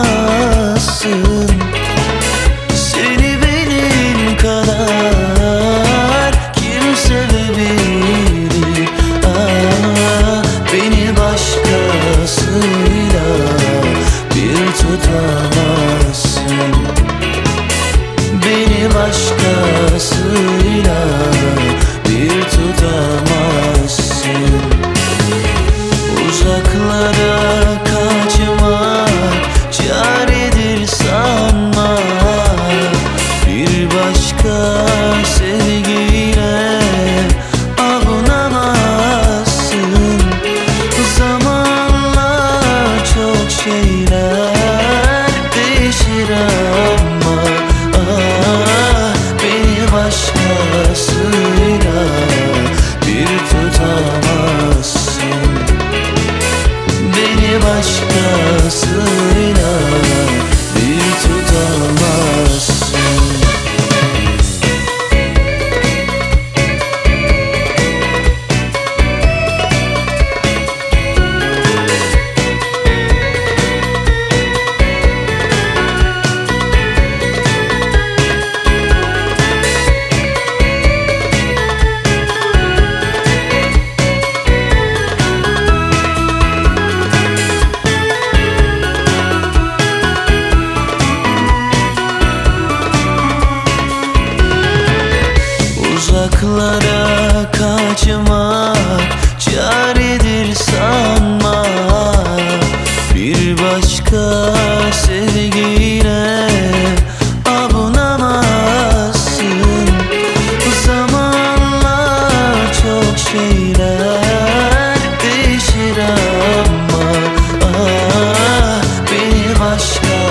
Seni benim kadar kim sevebilir? Beni başkasıyla bir tutamazsın. Beni başkasıyla bir tutamazsın. Uzaklara kaçmak çaredir sanma. Bir başka sevgiyle avunamazsın. Zamanla çok şeyler değişir ama beni başkasıyla bir tutamazsın. Beni başkasıyla bir tutamazsın. Uzaklara kaçmak çaredir sanma. Bir başka sevgiyle avunamazsın. Zamanla çok şeyler değişir ama beni başka